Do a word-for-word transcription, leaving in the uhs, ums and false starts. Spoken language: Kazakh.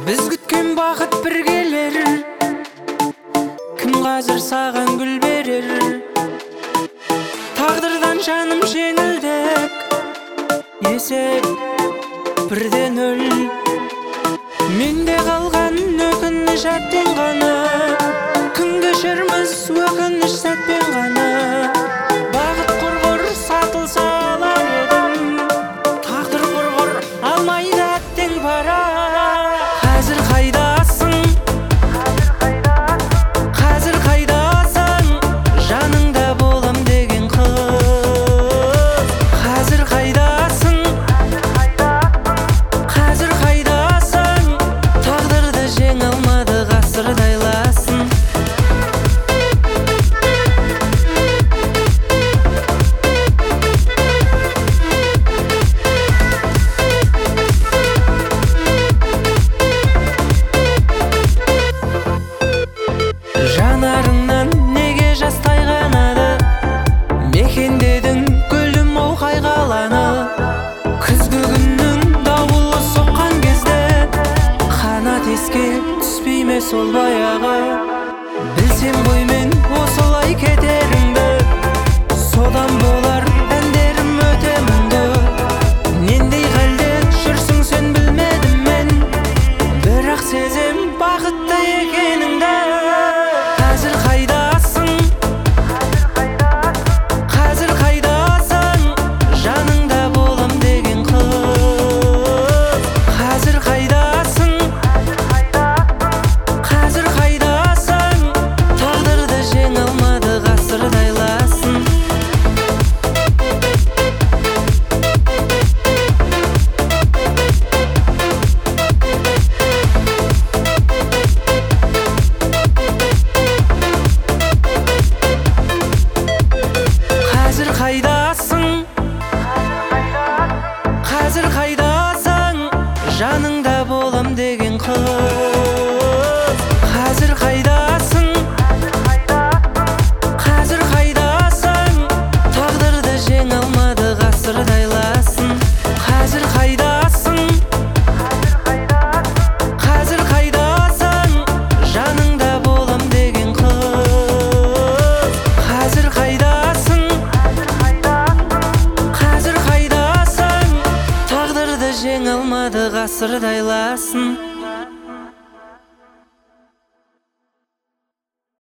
Біз күткен бақыт бір келер, кім қазір саған гүл берер? Тағдырдан жаным жеңілдік, есеп бірден өл. Менде қалған өкініш әттен ғана, күн кешерміз өкініш сәтпен ғана. Бақыт құрғыр сатылса алар едім, тағдыр құрғыр алмайды әттен бара. Қазір қайдасың, қазір қайдасың, жаныңда болам деген қыз. Қазір қайдасың, қазір қайдасың, тағдырды жеңе алмады ғасырды айласын. Жанарыңнан неге жас тайғанады, мекендедің гүлім оу қайғаланы. Күзгі күннің дауылы соққан кезде, қанат еске түспей ме сол баяғы? Білсем ғой мен осылай кетеріңді, содан болар әндерім өте мұңды. Нендей халде жүрсің сен білмедім мен, бірақ сезем бақытты екеніңді. Қазір қайдасың, қазір қайдасың, жаныңда болам деген қыз. Қазір қайдасың, қазір қайдасың, тағдырды жеңе алмады ғасырды айласын. Қазір қайдасың, қазір қайдасың, жаныңда болам деген қыз. Қазір қайдасың, қазір қайдасың, тағдырды жеңе алмады ғасырды айласын. Қазір қайдасың, қазір қайдасың, жаныңда болам деген қыз. Қазір қайдасың, қазір қайдасың, тағдырды жеңе алмады ғасырды айласын.